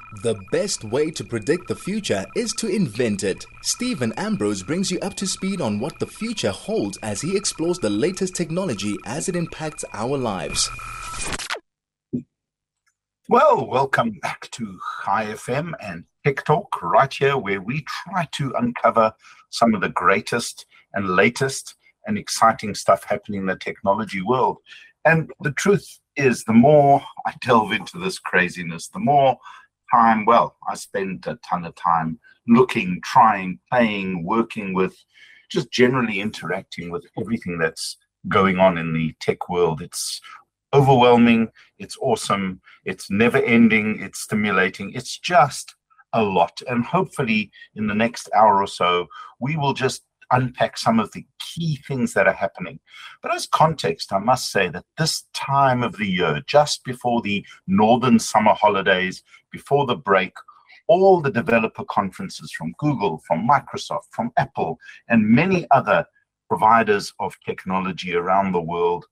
The best way to predict the future is to invent it. Stephen Ambrose brings you up to speed on what the future holds as he explores the latest technology as it impacts our lives. Well, welcome back to High FM and Tech Talk, right here where we try to uncover some of the greatest and latest and exciting stuff happening in the technology world. And the truth is, the more I delve into this craziness, the more time, I spend a ton of time looking, trying, playing, working with, just generally interacting with everything that's going on in the tech world. It's overwhelming, it's awesome, it's never ending, it's stimulating, it's just a lot. And hopefully in the next hour or so, we will just unpack some of the key things that are happening. But as context, I must say that this time of the year, just before the northern summer holidays, before the break, all the developer conferences from Google, from Microsoft, from Apple, and many other providers of technology around the world,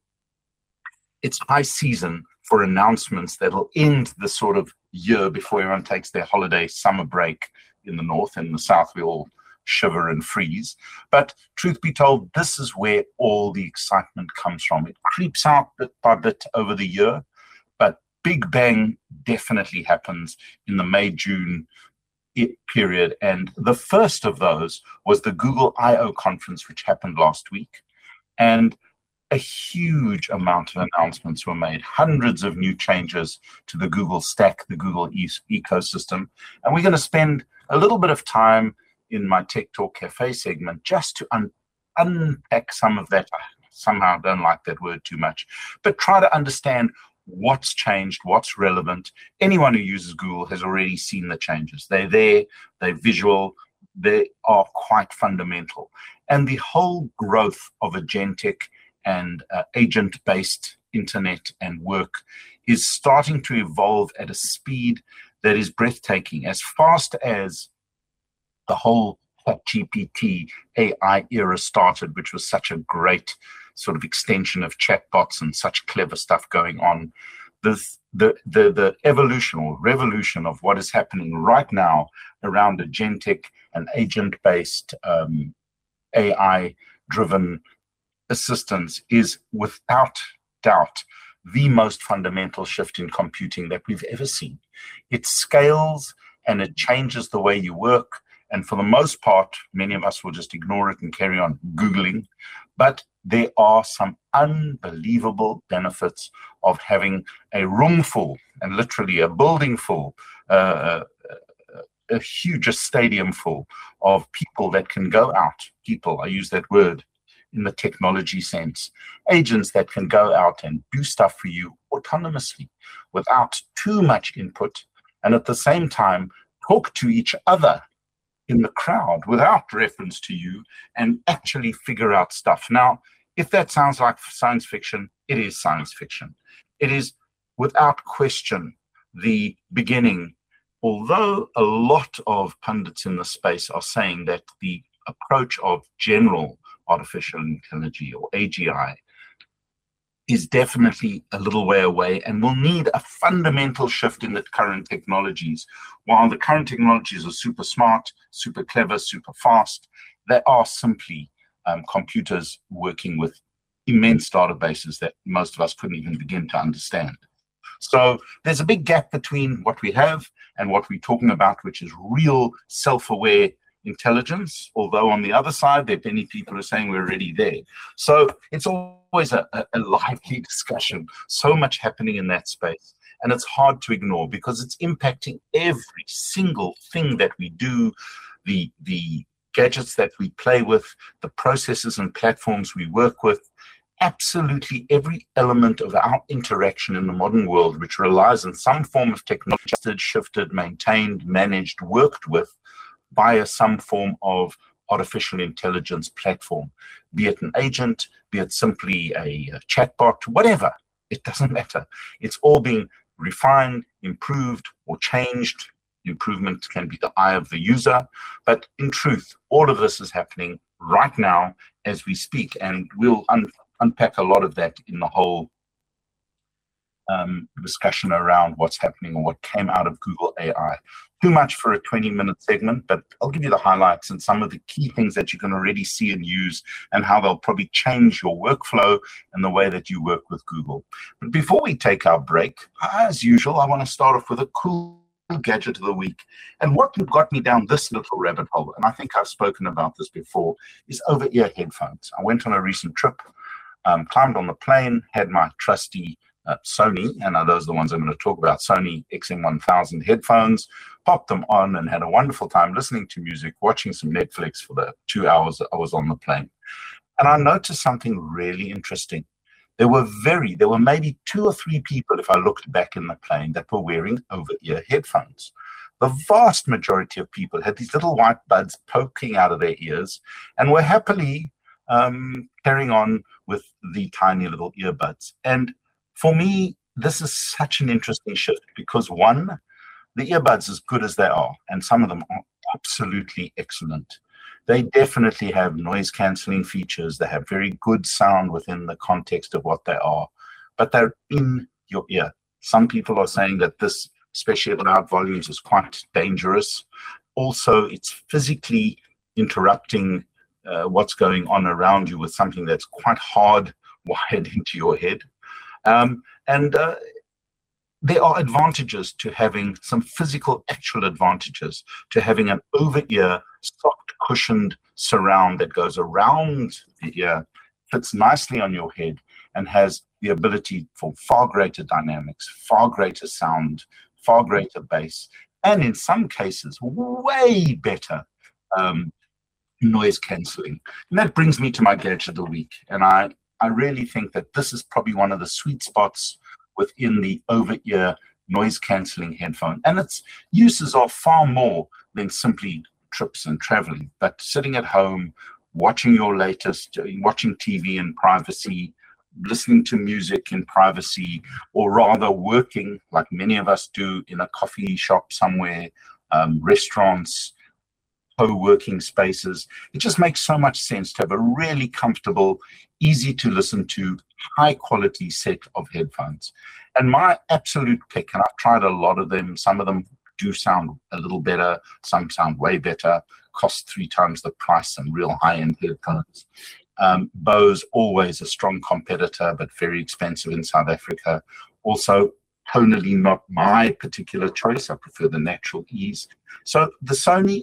it's high season for announcements that'll end the sort of year before everyone takes their holiday summer break in the north. In the south, we all shiver and freeze. But truth be told, this is where all the excitement comes from. It creeps out bit by bit over the year, but big bang definitely happens in the May-June period. And the first of those was the Google I/O conference, which happened last week. And a huge amount of announcements were made, hundreds of new changes to the Google stack, the Google ecosystem. And we're going to spend a little bit of time in my Tech Talk Cafe segment just to unpack some of that. I somehow don't like that word too much, but try to understand what's changed, what's relevant. Anyone who uses Google has already seen the changes. They're there, they're visual, they are quite fundamental. And the whole growth of agentic and agent-based internet and work is starting to evolve at a speed that is breathtaking. As fast as the whole ChatGPT AI era started, which was such a great sort of extension of chatbots and such clever stuff going on, the evolution or revolution of what is happening right now around agentic and agent-based AI-driven assistance is without doubt the most fundamental shift in computing that we've ever seen. It scales and it changes the way you work. And for the most part, many of us will just ignore it and carry on Googling. But there are some unbelievable benefits of having a room full, and literally a building full, a huge stadium full of people that can go out. People, I use that word in the technology sense. Agents that can go out and do stuff for you autonomously without too much input, and at the same time talk to each other in the crowd without reference to you and actually figure out stuff. Now, if that sounds like science fiction, it is science fiction. It is without question the beginning, although a lot of pundits in the space are saying that the approach of general artificial intelligence or AGI is definitely a little way away and will need a fundamental shift in the current technologies. While the current technologies are super smart, super clever, super fast, they are simply computers working with immense databases that most of us couldn't even begin to understand. So there's a big gap between what we have and what we're talking about, which is real self-aware intelligence, although on the other side, there are many people who are saying we're already there. So it's always a lively discussion, so much happening in that space. And it's hard to ignore because it's impacting every single thing that we do, the gadgets that we play with, the processes and platforms we work with, absolutely every element of our interaction in the modern world, which relies on some form of technology, shifted, maintained, managed, worked with, via some form of artificial intelligence platform, be it an agent, be it simply a chatbot, whatever, it doesn't matter. It's all being refined, improved, or changed. Improvement can be the eye of the user, but in truth, all of this is happening right now as we speak, and we'll unpack a lot of that in the whole discussion around what's happening or what came out of Google AI. Too much for a 20-minute segment, but I'll give you the highlights and some of the key things that you can already see and use and how they'll probably change your workflow and the way that you work with Google. But before we take our break, as usual, I want to start off with a cool gadget of the week. And what got me down this little rabbit hole, and I think I've spoken about this before, is over-ear headphones. I went on a recent trip, climbed on the plane, had my trusty Sony, and those are the ones I'm going to talk about, Sony XM1000 headphones, popped them on and had a wonderful time listening to music, watching some Netflix for the 2 hours that I was on the plane. And I noticed something really interesting. There were maybe 2 or 3 people, if I looked back in the plane, that were wearing over-ear headphones. The vast majority of people had these little white buds poking out of their ears and were happily carrying on with the tiny little earbuds. And for me, this is such an interesting shift because, one, the earbuds, as good as they are, and some of them are absolutely excellent, they definitely have noise-canceling features. They have very good sound within the context of what they are, but they're in your ear. Some people are saying that this, especially at loud volumes, is quite dangerous. Also, it's physically interrupting what's going on around you with something that's quite hard wired into your head. There are advantages to having some physical, actual advantages to having an over-ear, soft, cushioned surround that goes around the ear, fits nicely on your head, and has the ability for far greater dynamics, far greater sound, far greater bass, and in some cases, way better noise cancelling. And that brings me to my gadget of the week. And I really think that this is probably one of the sweet spots within the over-ear noise-cancelling headphone. And its uses are far more than simply trips and traveling, but sitting at home, watching watching TV in privacy, listening to music in privacy, or rather working, like many of us do, in a coffee shop somewhere, restaurants, co-working spaces. It just makes so much sense to have a really comfortable, easy to listen to, high quality set of headphones. And my absolute pick, and I've tried a lot of them, some of them do sound a little better, some sound way better, cost 3 times the price, some real high-end headphones. Bose, always a strong competitor, but very expensive in South Africa. Also, tonally not my particular choice. I prefer the natural ease. So the Sony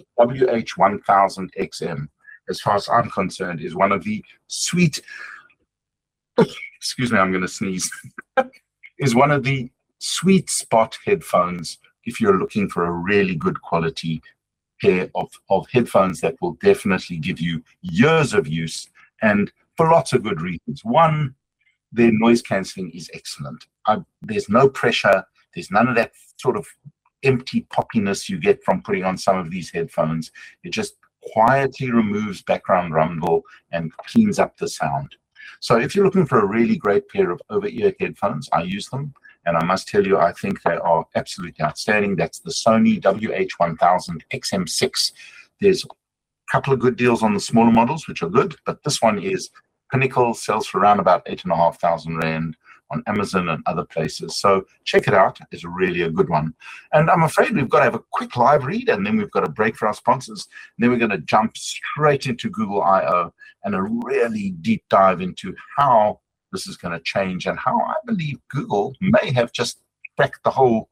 WH-1000XM, as far as I'm concerned, is one of the sweet, excuse me, I'm going to sneeze, is one of the sweet spot headphones if you're looking for a really good quality pair of headphones that will definitely give you years of use, and for lots of good reasons. One, their noise cancelling is excellent. There's no pressure. There's none of that sort of empty poppiness you get from putting on some of these headphones. It just quietly removes background rumble and cleans up the sound. So if you're looking for a really great pair of over-ear headphones, I use them. And I must tell you, I think they are absolutely outstanding. That's the Sony WH-1000 XM6. There's a couple of good deals on the smaller models, which are good, but this one is pinnacle, sells for around about 8,500 Rand on Amazon and other places. So check it out. It's really a good one. And I'm afraid we've got to have a quick live read, and then we've got a break for our sponsors. And then we're going to jump straight into Google I/O and a really deep dive into how this is going to change and how I believe Google may have just cracked the whole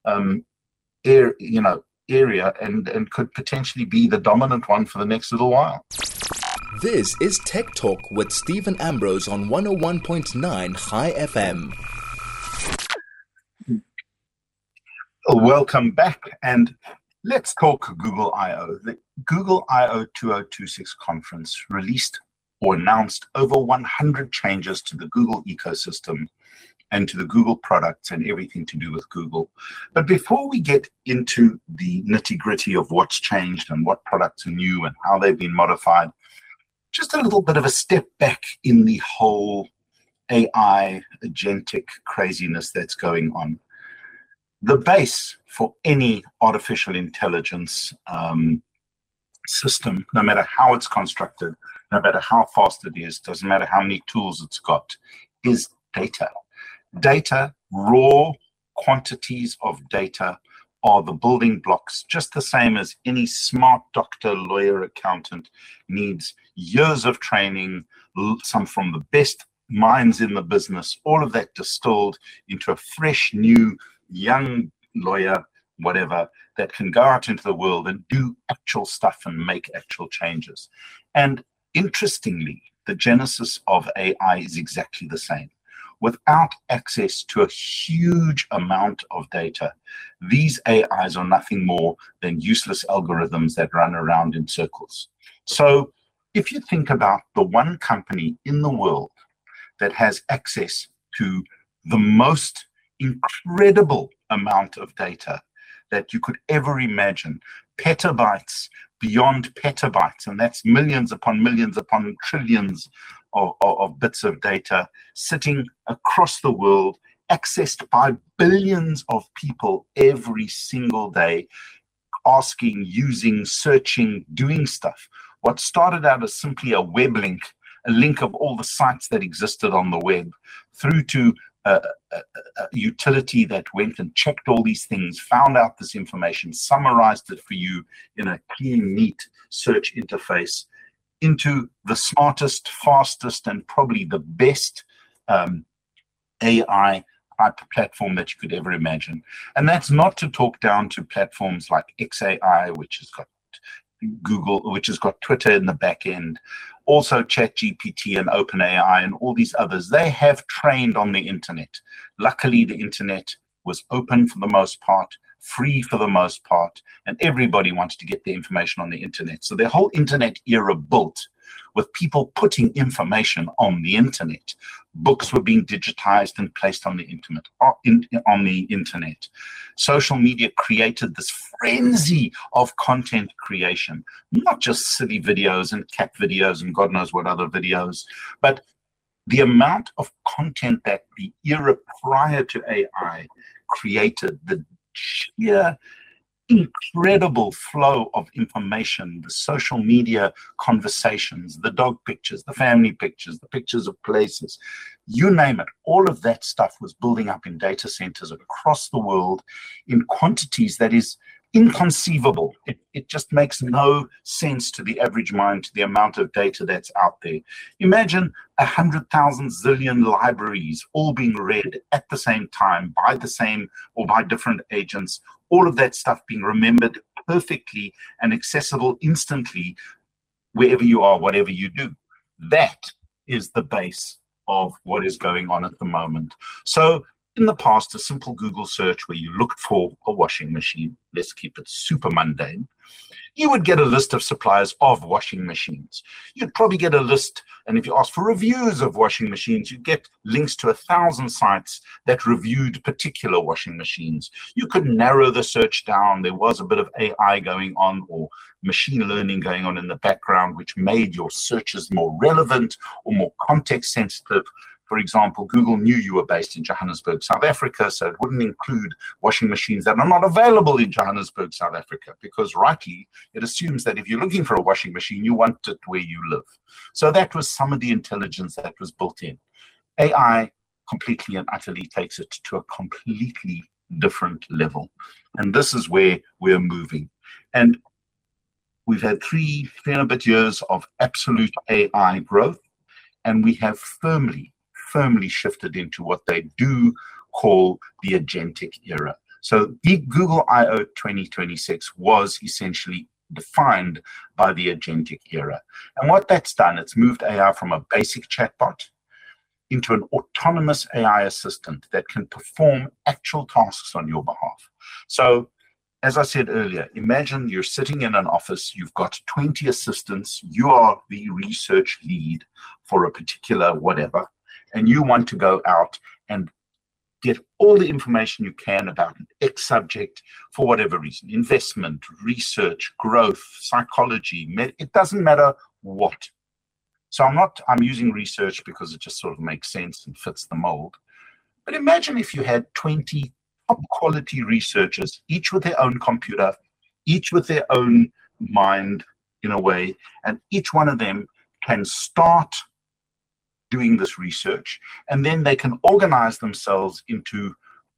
area and could potentially be the dominant one for the next little while. This is Tech Talk with Stephen Ambrose on 101.9 High FM. Welcome back, and let's talk Google I/O. The Google I/O 2026 conference released or announced over 100 changes to the Google ecosystem and to the Google products and everything to do with Google. But before we get into the nitty-gritty of what's changed and what products are new and how they've been modified, just a little bit of a step back in the whole AI agentic craziness that's going on. The base for any artificial intelligence system, no matter how it's constructed, no matter how fast it is, doesn't matter how many tools it's got, is data. Data, raw quantities of data, are the building blocks, just the same as any smart doctor, lawyer, accountant needs years of training, some from the best minds in the business, all of that distilled into a fresh, new, young lawyer, whatever, that can go out into the world and do actual stuff and make actual changes. And interestingly, the genesis of AI is exactly the same. Without access to a huge amount of data, these AIs are nothing more than useless algorithms that run around in circles. So if you think about the one company in the world that has access to the most incredible amount of data that you could ever imagine, petabytes beyond petabytes, and that's millions upon trillions of bits of data sitting across the world, accessed by billions of people every single day, asking, using, searching, doing stuff. What started out as simply a web link, a link of all the sites that existed on the web, through to a utility that went and checked all these things, found out this information, summarized it for you in a clean, neat search interface, into the smartest, fastest, and probably the best AI type platform that you could ever imagine. And that's not to talk down to platforms like XAI, which has got Google, which has got Twitter in the back end, also ChatGPT and OpenAI and all these others. They have trained on the internet. Luckily, the internet was open for the most part, free for the most part, and everybody wanted to get the information on the internet. So the whole internet era built with people putting information on the internet. Books were being digitized and placed on the internet. Social media created this frenzy of content creation, not just silly videos and cat videos and God knows what other videos, but the amount of content that the era prior to AI created, the sheer incredible flow of information, the social media conversations, the dog pictures, the family pictures, the pictures of places, you name it, all of that stuff was building up in data centers across the world in quantities that is inconceivable. It just makes no sense to the average mind, to the amount of data that's out there. Imagine 100,000 zillion libraries all being read at the same time by the same or by different agents, all of that stuff being remembered perfectly and accessible instantly wherever you are, whatever you do. That is the base of what is going on at the moment. So in the past, a simple Google search where you looked for a washing machine, let's keep it super mundane, you would get a list of suppliers of washing machines. You'd probably get a list, and if you ask for reviews of washing machines, you'd get links to 1,000 sites that reviewed particular washing machines. You could narrow the search down. There was a bit of AI going on or machine learning going on in the background, which made your searches more relevant or more context sensitive. For example, Google knew you were based in Johannesburg, South Africa, so it wouldn't include washing machines that are not available in Johannesburg, South Africa, because rightly, it assumes that if you're looking for a washing machine, you want it where you live. So that was some of the intelligence that was built in. AI completely and utterly takes it to a completely different level. And this is where we're moving. And we've had 3 and a bit years of absolute AI growth, and we have firmly shifted into what they do call the agentic era. So Google I/O 2026 was essentially defined by the agentic era. And what that's done, it's moved AI from a basic chatbot into an autonomous AI assistant that can perform actual tasks on your behalf. So as I said earlier, imagine you're sitting in an office, you've got 20 assistants, you are the research lead for a particular whatever, and you want to go out and get all the information you can about an X subject for whatever reason, investment, research, growth, psychology, it doesn't matter what. So I'm using research because it just sort of makes sense and fits the mold. But imagine if you had 20 top quality researchers, each with their own computer, each with their own mind in a way, and each one of them can start doing this research, and then they can organize themselves into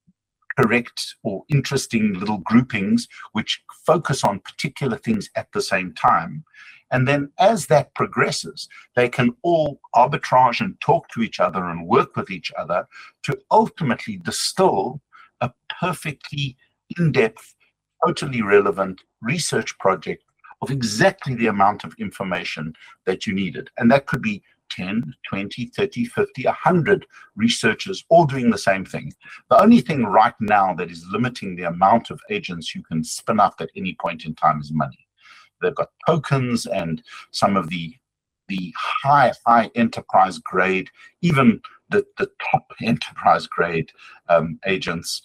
correct or interesting little groupings which focus on particular things at the same time. And then as that progresses, they can all arbitrage and talk to each other and work with each other to ultimately distill a perfectly in-depth, totally relevant research project of exactly the amount of information that you needed. And that could be 10, 20, 30, 50, 100 researchers all doing the same thing. The only thing right now that is limiting the amount of agents you can spin up at any point in time is money. They've got tokens, and some of the high enterprise grade, even the top enterprise grade agents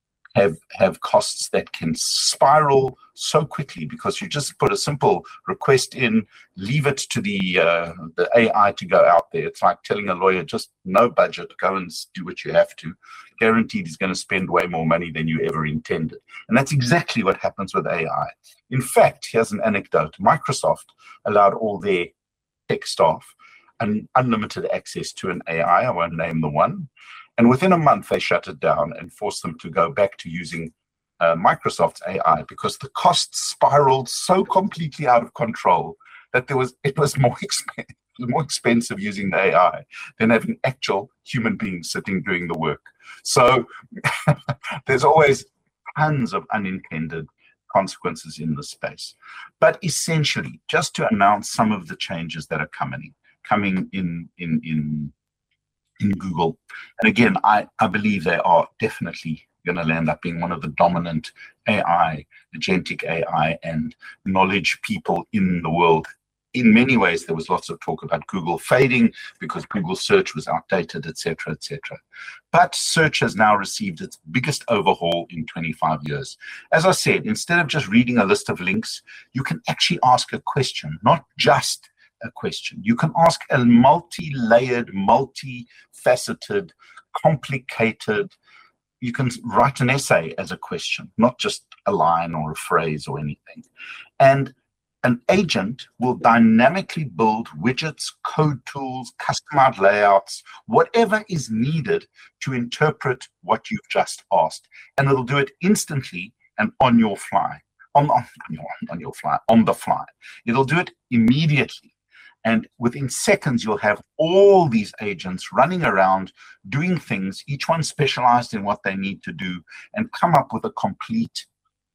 have costs that can spiral so quickly because you just put a simple request in, leave it to the AI to go out there. It's like telling a lawyer, just no budget, go and do what you have to. Guaranteed he's going to spend way more money than you ever intended. And that's exactly what happens with AI. In fact, here's an anecdote. Microsoft allowed all their tech staff unlimited access to an AI. I won't name the one. And within a month, they shut it down and forced them to go back to using Microsoft's AI because the costs spiraled so completely out of control that it was more expensive using the AI than having actual human beings sitting doing the work. So there's always tons of unintended consequences in this space. But essentially, just to announce some of the changes that are coming in Google. And again, I believe they are definitely going to land up being one of the dominant AI, agentic AI, and knowledge people in the world. In many ways, there was lots of talk about Google fading because Google search was outdated, etc., etc. But search has now received its biggest overhaul in 25 years. As I said, instead of just reading a list of links, you can actually ask a question, not just a question. You can ask a multi-layered, multi-faceted, complicated. You can write an essay as a question, not just a line or a phrase or anything. And an agent will dynamically build widgets, code tools, customized layouts, whatever is needed to interpret what you've just asked. And it'll do it instantly and on your fly, on the fly. It'll do it immediately. And within seconds, you'll have all these agents running around doing things, each one specialized in what they need to do, and come up with a complete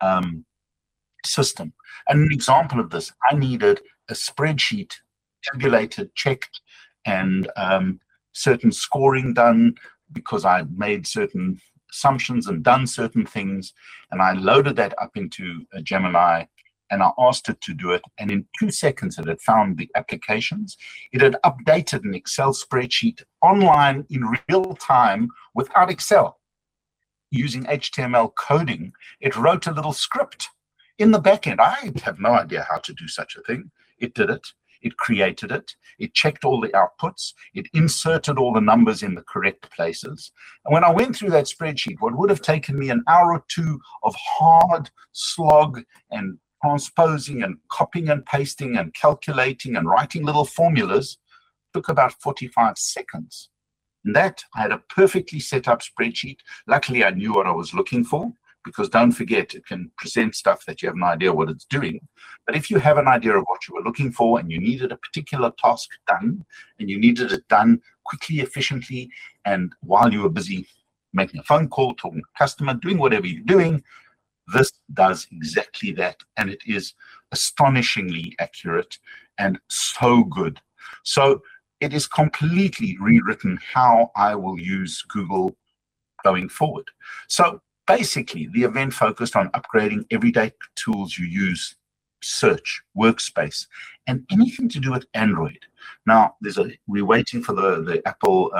system. And an example of this, I needed a spreadsheet tabulated, checked, and certain scoring done because I made certain assumptions and done certain things. And I loaded that up into a Gemini, and I asked it to do it. And in 2 seconds, it had found the applications. It had updated an Excel spreadsheet online in real time without Excel. Using HTML coding, it wrote a little script in the back end. I have no idea how to do such a thing. It did it. It created it. It checked all the outputs. It inserted all the numbers in the correct places. And when I went through that spreadsheet, what would have taken me an hour or two of hard slog and transposing and copying and pasting and calculating and writing little formulas took about 45 seconds. And that, I had a perfectly set up spreadsheet. Luckily, I knew what I was looking for, because don't forget, it can present stuff that you have no idea what it's doing. But if you have an idea of what you were looking for and you needed a particular task done, and you needed it done quickly, efficiently, and while you were busy making a phone call, talking to a customer, doing whatever you're doing, this does exactly that, and it is astonishingly accurate and so good. So it is completely rewritten how I will use Google going forward. So basically, the event focused on upgrading everyday tools you use, search, workspace, and anything to do with Android. Now, we're waiting for the Apple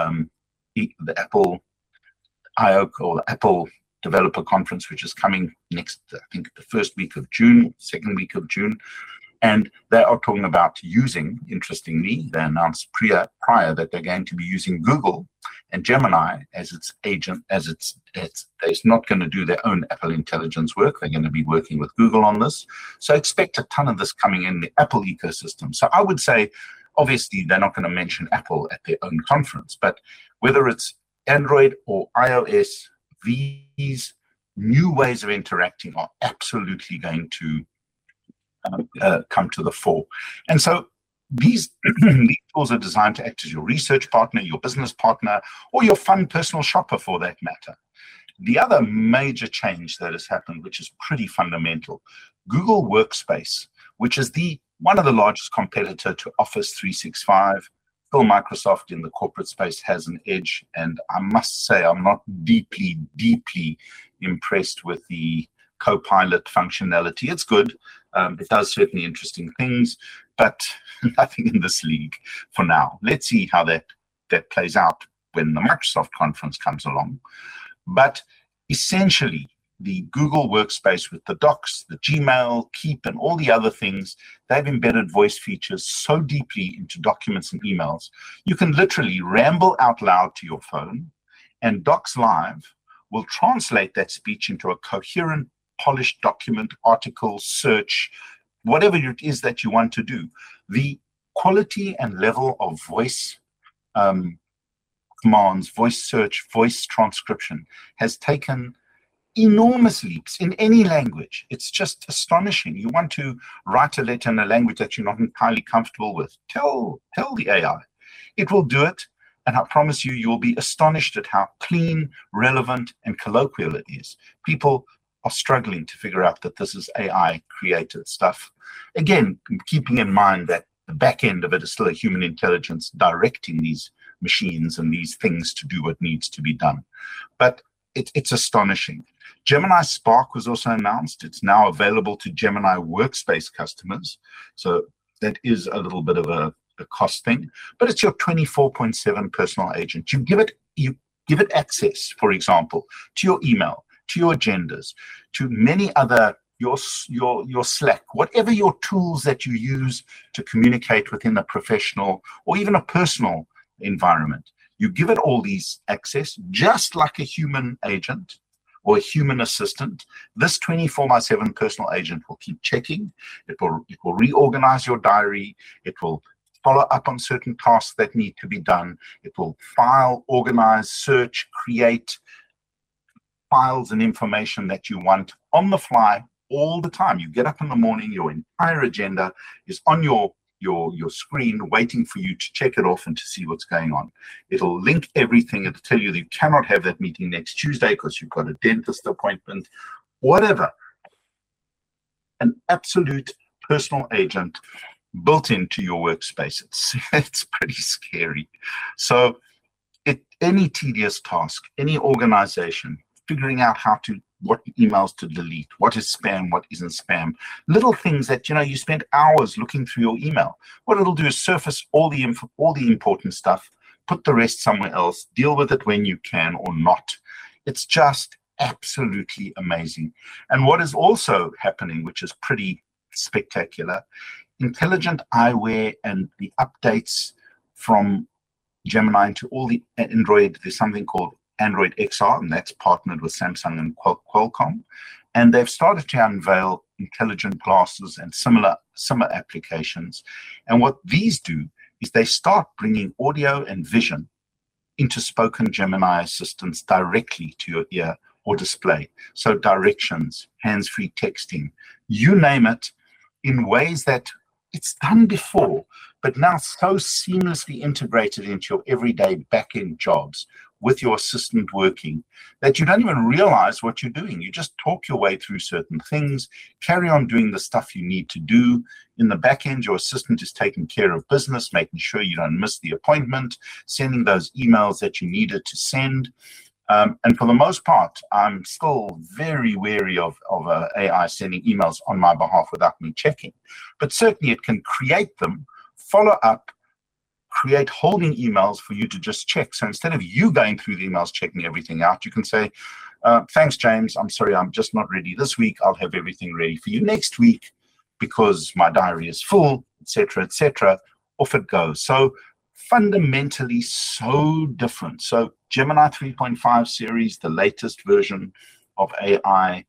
I/O, or the Apple Developer Conference, which is coming next, I think, the first week of June, second week of June. And they are talking about using, interestingly, they announced prior that they're going to be using Google and Gemini as its agent, they're not going to do their own Apple Intelligence work. They're going to be working with Google on this. So expect a ton of this coming in the Apple ecosystem. So I would say obviously they're not going to mention Apple at their own conference, but whether it's Android or iOS, these new ways of interacting are absolutely going to come to the fore. And so these tools are designed to act as your research partner, your business partner, or your fun personal shopper for that matter. The other major change that has happened, which is pretty fundamental, Google Workspace, which is one of the largest competitor to Office 365. Still, Microsoft in the corporate space has an edge, and I must say I'm not deeply impressed with the Copilot functionality. It's good. It does certainly interesting things, but nothing in this league for now. Let's see how that plays out when the Microsoft conference comes along. But essentially, the Google Workspace with the Docs, the Gmail, Keep, and all the other things, they've embedded voice features so deeply into documents and emails. You can literally ramble out loud to your phone, and Docs Live will translate that speech into a coherent, polished document, article, search, whatever it is that you want to do. The quality and level of voice commands, voice search, voice transcription has taken enormous leaps in any language. It's just astonishing. You want to write a letter in a language that you're not entirely comfortable with, tell the AI. It will do it, and I promise you, you'll be astonished at how clean, relevant, and colloquial it is. People are struggling to figure out that this is AI-created stuff. Again, keeping in mind that the back end of it is still a human intelligence directing these machines and these things to do what needs to be done. But it's astonishing. Gemini Spark was also announced. It's now available to Gemini Workspace customers. So that is a little bit of a cost thing, but it's your 24/7 personal agent. You give it access, for example, to your email, to your agendas, to many other, your Slack, whatever your tools that you use to communicate within a professional or even a personal environment. You give it all these access, just like a human agent or a human assistant. This 24/7 personal agent will keep checking. It will reorganize your diary. It will follow up on certain tasks that need to be done. It will file, organize, search, create files and information that you want on the fly all the time. You get up in the morning, your entire agenda is on your screen waiting for you to check it off and to see what's going on. It'll link everything. It'll tell you that you cannot have that meeting next Tuesday because you've got a dentist appointment, whatever. An absolute personal agent built into your workspace. It's pretty scary. So any tedious task, any organization, figuring out what emails to delete, what is spam, what isn't spam, little things that, you spend hours looking through your email. What it'll do is surface all the important stuff, put the rest somewhere else, deal with it when you can or not. It's just absolutely amazing. And what is also happening, which is pretty spectacular, intelligent eyewear and the updates from Gemini to all the Android, there's something called Android XR, and that's partnered with Samsung and Qualcomm. And they've started to unveil intelligent glasses and similar applications. And what these do is they start bringing audio and vision into spoken Gemini assistants directly to your ear or display. So directions, hands-free texting, you name it, in ways that it's done before, but now so seamlessly integrated into your everyday back-end jobs with your assistant working that you don't even realize what you're doing. You just talk your way through certain things, carry on doing the stuff you need to do. In the back end, your assistant is taking care of business, making sure you don't miss the appointment, sending those emails that you needed to send. And for the most part, I'm still very wary of AI sending emails on my behalf without me checking. But certainly it can create them, follow up, create holding emails for you to just check. So instead of you going through the emails, checking everything out, you can say, thanks, James. I'm sorry, I'm just not ready this week. I'll have everything ready for you next week because my diary is full, etc., etc. Off it goes. So fundamentally so different. So Gemini 3.5 series, the latest version of AI.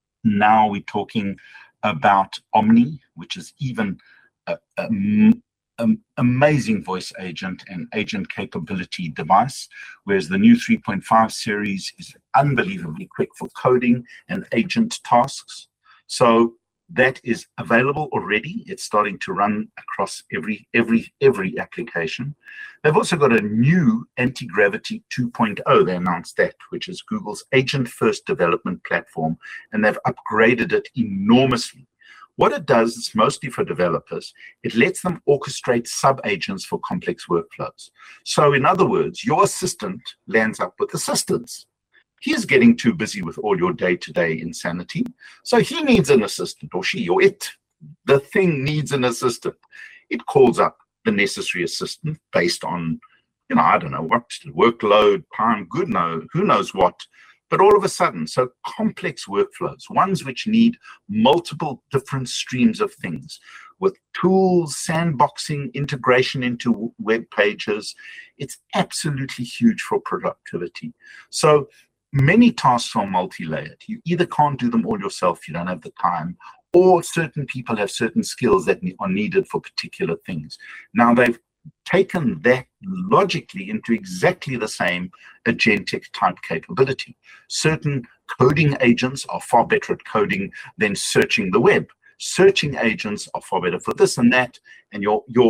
Now we're talking about Omni, which is even a amazing voice agent and agent capability device, whereas the new 3.5 series is unbelievably quick for coding and agent tasks. So that is available already. It's starting to run across every application. They've also got a new Anti-Gravity 2.0. They announced that, which is Google's agent-first development platform, and they've upgraded it enormously. What it does is mostly for developers. It lets them orchestrate sub-agents for complex workflows. So in other words, your assistant lands up with assistants. He's getting too busy with all your day-to-day insanity. So he needs an assistant, or she, or it. The thing needs an assistant. It calls up the necessary assistant based on, I don't know what, workload, time, who knows what. But all of a sudden, so complex workflows, ones which need multiple different streams of things, with tools, sandboxing, integration into web pages, it's absolutely huge for productivity. So many tasks are multi-layered. You either can't do them all yourself, you don't have the time, or certain people have certain skills that are needed for particular things. Now they've taken that logically into exactly the same agentic type capability. Certain coding agents are far better at coding than searching the web. Searching agents are far better for this and that. And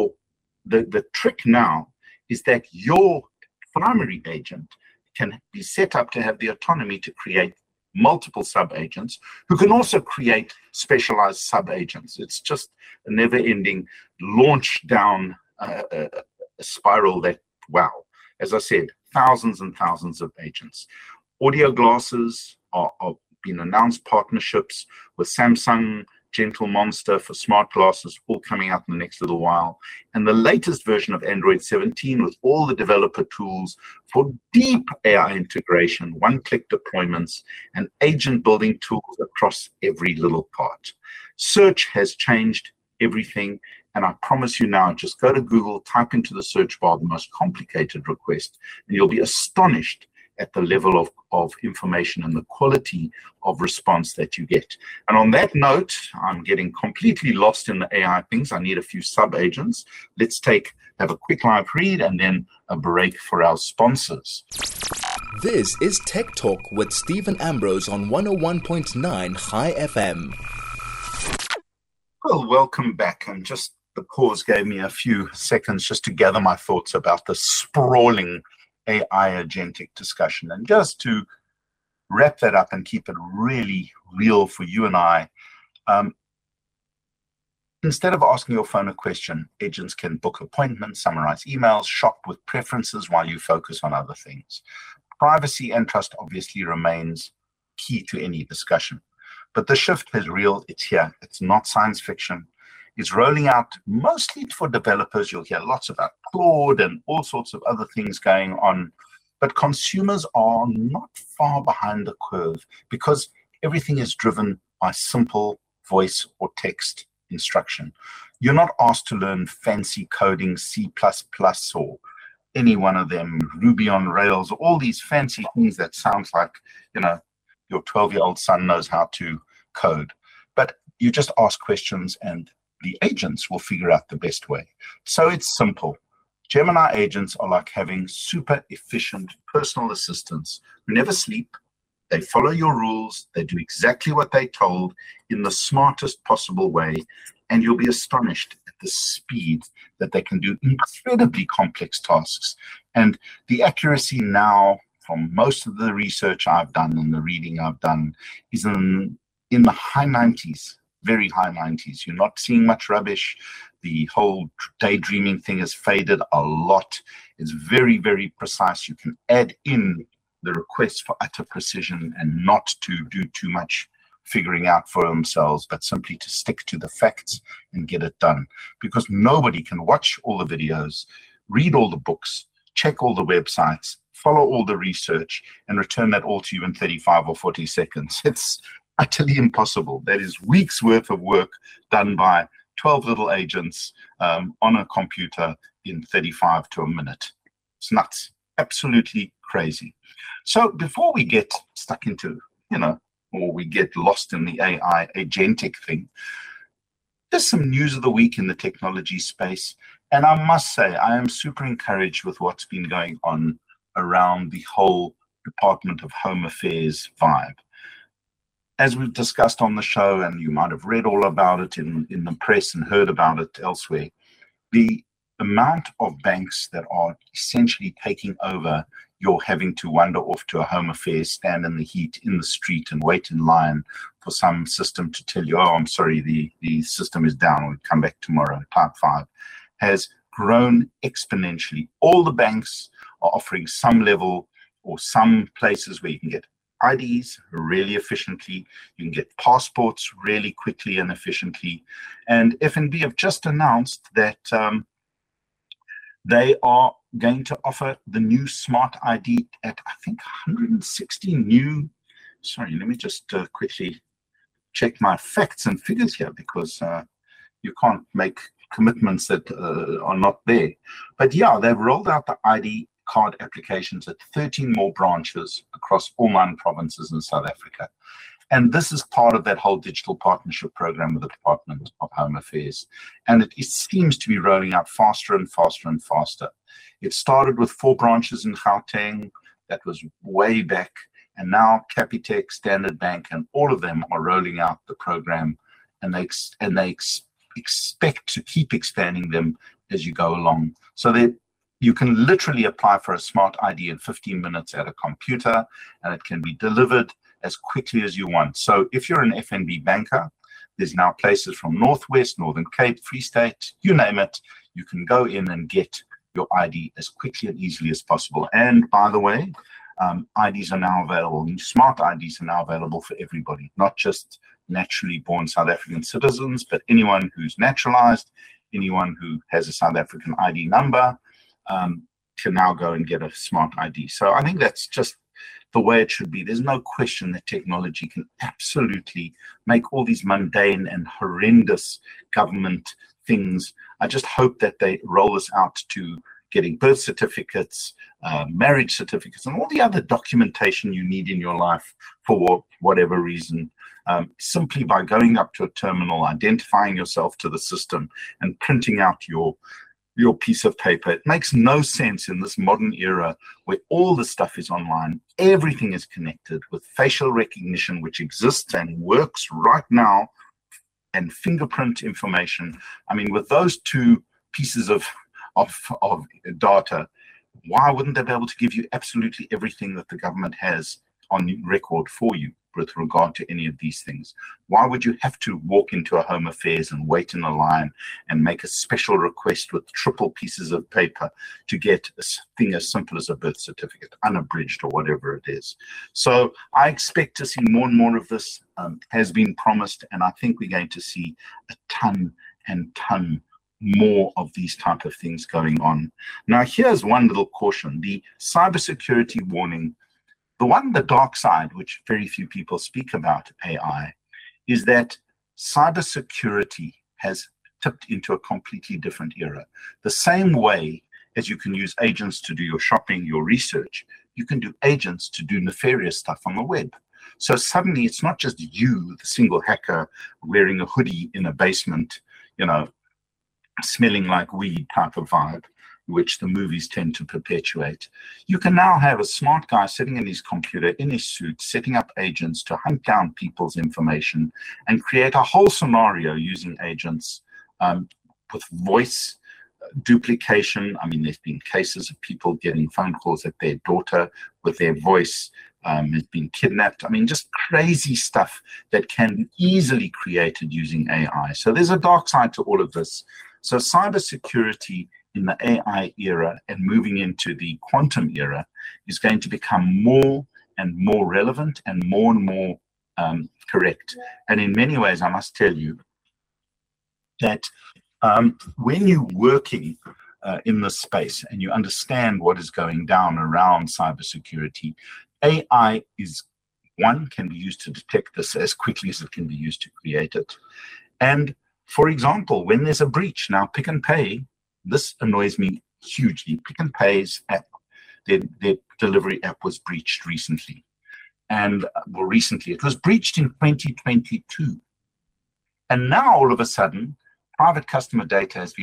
the trick now is that your primary agent can be set up to have the autonomy to create multiple sub-agents who can also create specialized sub-agents. It's just a never-ending launch down a spiral that, wow, as I said, thousands and thousands of agents. Audio glasses are being announced, partnerships with Samsung, Gentle Monster for smart glasses, all coming out in the next little while. And the latest version of Android 17 with all the developer tools for deep AI integration, one-click deployments, and agent building tools across every little part. Search has changed everything. And I promise you now, just go to Google, type into the search bar the most complicated request, and you'll be astonished at the level of information and the quality of response that you get. And on that note, I'm getting completely lost in the AI things. I need a few sub-agents. Let's have a quick live read and then a break for our sponsors. This is Tech Talk with Stephen Ambrose on 101.9 High FM. Well, welcome back. And just the pause gave me a few seconds just to gather my thoughts about the sprawling AI agentic discussion. And just to wrap that up and keep it really real for you and I, instead of asking your phone a question, agents can book appointments, summarize emails, shop with preferences while you focus on other things. Privacy and trust obviously remains key to any discussion. But the shift is real. It's here. It's not science fiction. It's rolling out mostly for developers. You'll hear lots about Claude and all sorts of other things going on. But consumers are not far behind the curve because everything is driven by simple voice or text instruction. You're not asked to learn fancy coding, C++, or any one of them, Ruby on Rails, all these fancy things that sounds like, your 12-year-old son knows how to code. But you just ask questions and the agents will figure out the best way. So it's simple. Gemini agents are like having super efficient personal assistants who never sleep. They follow your rules. They do exactly what they're told in the smartest possible way. And you'll be astonished at the speed that they can do incredibly complex tasks. And the accuracy now, from most of the research I've done and the reading I've done, is in the high 90s, very high 90s. You're not seeing much rubbish. The whole daydreaming thing has faded a lot. It's very, very precise. You can add in the requests for utter precision and not to do too much figuring out for themselves, but simply to stick to the facts and get it done. Because nobody can watch all the videos, read all the books, check all the websites, follow all the research, and return that all to you in 35 or 40 seconds. It's utterly impossible. That is weeks worth of work done by 12 little agents on a computer in 35 to a minute. It's nuts. Absolutely crazy. So before we get stuck into, or we get lost in the AI agentic thing, there's some news of the week in the technology space. And I must say, I am super encouraged with what's been going on around the whole Department of Home Affairs vibe. As we've discussed on the show, and you might have read all about it in the press and heard about it elsewhere, the amount of banks that are essentially taking over your having to wander off to a Home Affairs, stand in the heat in the street and wait in line for some system to tell you, oh, I'm sorry, the system is down, we'll come back tomorrow, type 5, has grown exponentially. All the banks are offering some level or some places where you can get IDs really efficiently, you can get passports really quickly and efficiently. And FNB have just announced that they are going to offer the new Smart ID at, I think, 160 new. Sorry, let me just quickly check my facts and figures here, because you can't make commitments that are not there. But yeah, they've rolled out the ID card applications at 13 more branches across all 9 provinces in South Africa. And this is part of that whole digital partnership program with the Department of Home Affairs. And it seems to be rolling out faster and faster and faster. It started with 4 branches in Gauteng. That was way back. And now Capitec, Standard Bank, and all of them are rolling out the program. And they expect to keep expanding them as you go along. So that you can literally apply for a Smart ID in 15 minutes at a computer, and it can be delivered as quickly as you want. So if you're an FNB banker, there's now places from Northwest, Northern Cape, Free State, you name it, you can go in and get your ID as quickly and easily as possible. And by the way, IDs are now available, Smart IDs are now available for everybody, not just naturally born South African citizens, but anyone who's naturalized, anyone who has a South African ID number, can now go and get a Smart ID. So I think that's just the way it should be. There's no question that technology can absolutely make all these mundane and horrendous government things. I just hope that they roll this out to getting birth certificates, marriage certificates, and all the other documentation you need in your life for whatever reason. Simply by going up to a terminal, identifying yourself to the system, and printing out your piece of paper. It makes no sense in this modern era where all the stuff is online. Everything is connected with facial recognition, which exists and works right now, and fingerprint information. I mean, with those 2 pieces of data, why wouldn't they be able to give you absolutely everything that the government has on record for you with regard to any of these things? Why would you have to walk into a Home Affairs and wait in a line and make a special request with triple pieces of paper to get a thing as simple as a birth certificate, unabridged or whatever it is? So I expect to see more and more of this, has been promised, and I think we're going to see a ton and ton more of these type of things going on. Now, here's one little caution. The cybersecurity warning, the dark side, which very few people speak about AI, is that cybersecurity has tipped into a completely different era. The same way as you can use agents to do your shopping, your research, you can do agents to do nefarious stuff on the web. So suddenly it's not just you, the single hacker, wearing a hoodie in a basement, smelling like weed type of vibe, which the movies tend to perpetuate. You can now have a smart guy sitting in his computer, in his suit, setting up agents to hunt down people's information and create a whole scenario using agents with voice duplication. I mean, there's been cases of people getting phone calls that their daughter with their voice has been kidnapped. I mean, just crazy stuff that can be easily created using AI. So there's a dark side to all of this. So cybersecurity in the AI era and moving into the quantum era is going to become more and more relevant and more correct. And in many ways, I must tell you that when you're working in this space and you understand what is going down around cybersecurity, AI can be used to detect this as quickly as it can be used to create it. And for example, when there's a breach, now Pick n Pay, this annoys me hugely. Pick n Pay's app, their delivery app was breached recently. And recently, it was breached in 2022. And now all of a sudden, private customer data has been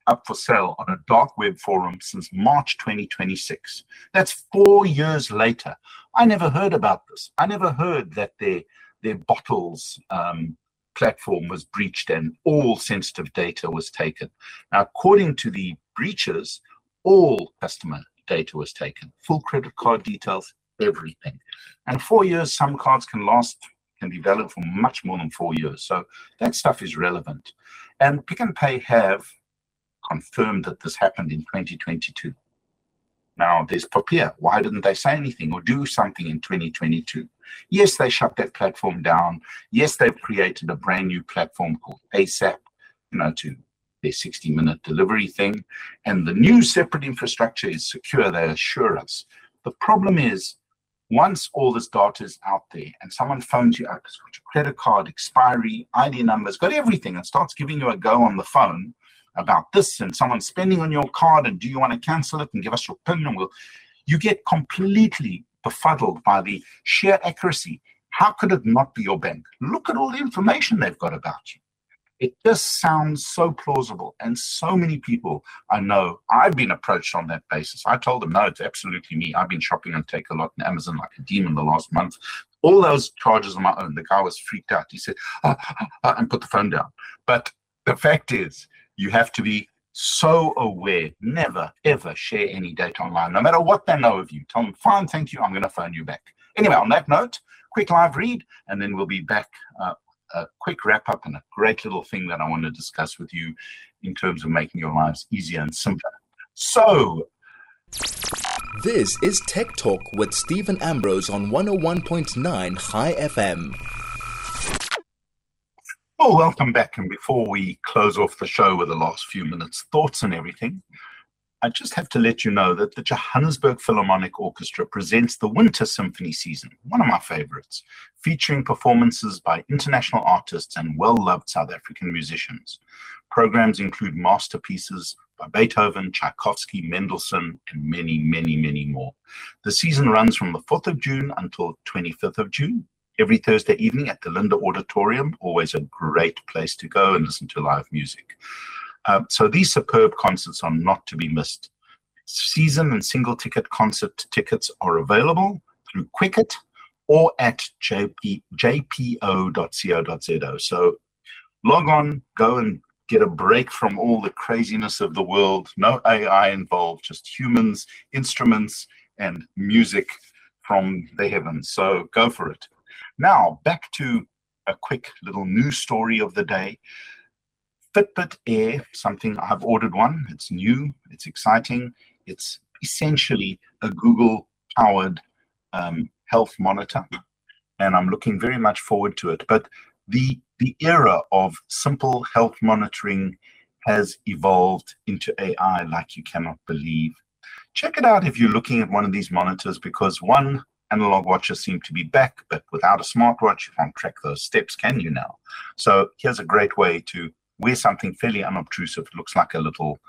up for sale on a dark web forum since March 2026. That's 4 years later. I never heard about this. I never heard that their bottles platform was breached and all sensitive data was taken. Now, according to the breaches, all customer data was taken, full credit card details, everything. And 4 years, some cards can be valid for much more than 4 years. So that stuff is relevant. And Pick n Pay have confirmed that this happened in 2022. Now, there's Papier. Why didn't they say anything or do something in 2022? Yes, they shut that platform down. Yes, they've created a brand new platform called ASAP, to their 60-minute delivery thing. And the new separate infrastructure is secure, they assure us. The problem is, once all this data is out there and someone phones you up, it's got your credit card, expiry, ID numbers, got everything, and starts giving you a go on the phone about this, and someone's spending on your card, and do you want to cancel it and give us your PIN, and you get completely befuddled by the sheer accuracy. How could it not be your bank? Look at all the information they've got about you. It just sounds so plausible, and so many people I know, I've been approached on that basis. I told them, no, it's absolutely me. I've been shopping on Takealot and Amazon like a demon the last month. All those charges on my own. The guy was freaked out. He said, and put the phone down. But the fact is, you have to be so aware. Never, ever share any data online, no matter what they know of you. Tell them, fine, thank you, I'm going to phone you back. Anyway, on that note, quick live read, and then we'll be back. A quick wrap up and a great little thing that I want to discuss with you in terms of making your lives easier and simpler. So, this is Tech Talk with Stephen Ambrose on 101.9 High FM. Well, welcome back. And before we close off the show with the last few minutes, thoughts and everything, I just have to let you know that the Johannesburg Philharmonic Orchestra presents the Winter Symphony Season, one of my favorites, featuring performances by international artists and well-loved South African musicians. Programs include masterpieces by Beethoven, Tchaikovsky, Mendelssohn, and many, many, many more. The season runs from the 4th of June until 25th of June. Every Thursday evening at the Linda Auditorium, always a great place to go and listen to live music. So these superb concerts are not to be missed. Season and single ticket concert tickets are available through Quicket or at jpo.co.za. So log on, go and get a break from all the craziness of the world. No AI involved, just humans, instruments, and music from the heavens. So go for it. Now, back to a quick little news story of the day. Fitbit Air, something I've ordered one. It's new, it's exciting. It's essentially a Google-powered health monitor, and I'm looking very much forward to it. But the era of simple health monitoring has evolved into AI like you cannot believe. Check it out if you're looking at one of these monitors, because one, analog watches seem to be back, but without a smartwatch, you can't track those steps, can you now? So here's a great way to wear something fairly unobtrusive. It looks like a little,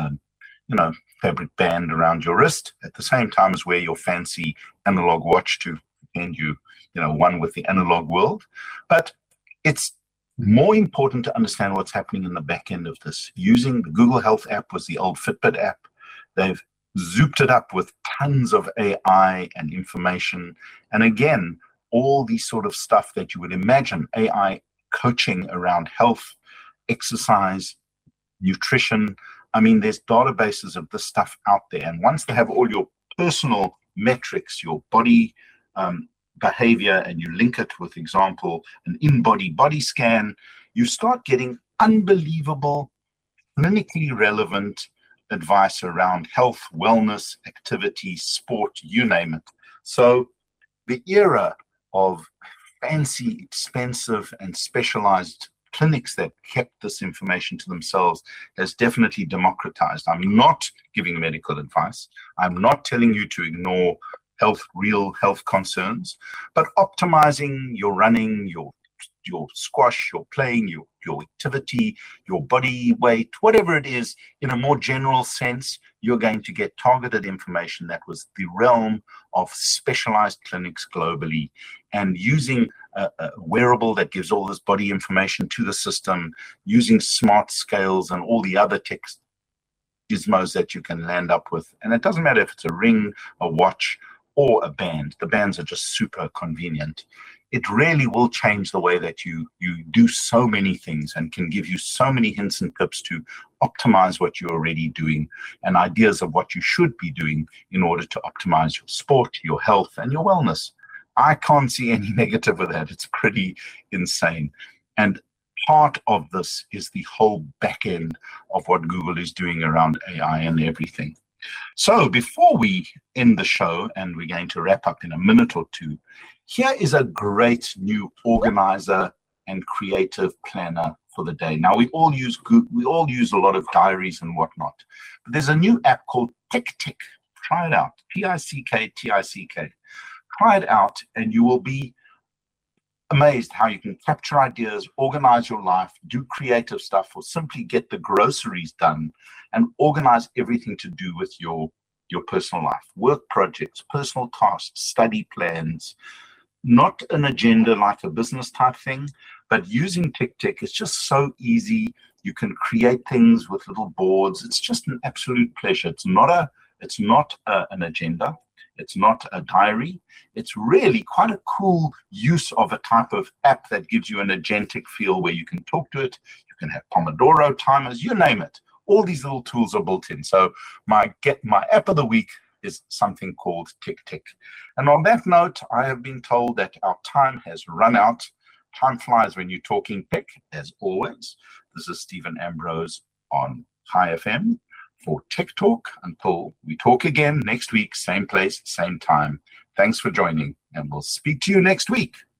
fabric band around your wrist, at the same time as wear your fancy analog watch to end you, one with the analog world. But it's more important to understand what's happening in the back end of this. Using the Google Health app was the old Fitbit app. They've zooped it up with tons of AI and information. And again, all these sort of stuff that you would imagine, AI coaching around health, exercise, nutrition. I mean, there's databases of this stuff out there. And once they have all your personal metrics, your body behavior, and you link it with, example, an in-body body scan, you start getting unbelievable, clinically relevant advice around health, wellness, activity, sport, you name it. So the era of fancy, expensive, and specialized clinics that kept this information to themselves has definitely democratized. I'm not giving medical advice. I'm not telling you to ignore real health concerns, but optimizing your running, your squash, your playing, your activity, your body weight, whatever it is, in a more general sense, you're going to get targeted information that was the realm of specialized clinics globally. And using a wearable that gives all this body information to the system, using smart scales and all the other gizmos that you can land up with. And it doesn't matter if it's a ring, a watch, or a band. The bands are just super convenient. It really will change the way that you do so many things and can give you so many hints and tips to optimize what you're already doing and ideas of what you should be doing in order to optimize your sport, your health, and your wellness. I can't see any negative with that. It's pretty insane. And part of this is the whole back end of what Google is doing around AI and everything. So before we end the show, and we're going to wrap up in a minute or two, here is a great new organizer and creative planner for the day. Now, we all use a lot of diaries and whatnot, but there's a new app called TickTick. Try it out. Tick, Tick. Try it out, and you will be amazed how you can capture ideas, organize your life, do creative stuff, or simply get the groceries done and organize everything to do with your personal life, work projects, personal tasks, study plans. Not an agenda like a business type thing, but using TickTick is just so easy. You can create things with little boards. It's just an absolute pleasure. It's not an agenda. It's not a diary. It's really quite a cool use of a type of app that gives you an agentic feel where you can talk to it. You can have Pomodoro timers, you name it. All these little tools are built in. So my app of the week is something called TickTick. And on that note, I have been told that our time has run out. Time flies when you're talking tech, as always. This is Stephen Ambrose on High FM for Tech Talk. Until we talk again next week, same place, same time. Thanks for joining, and we'll speak to you next week.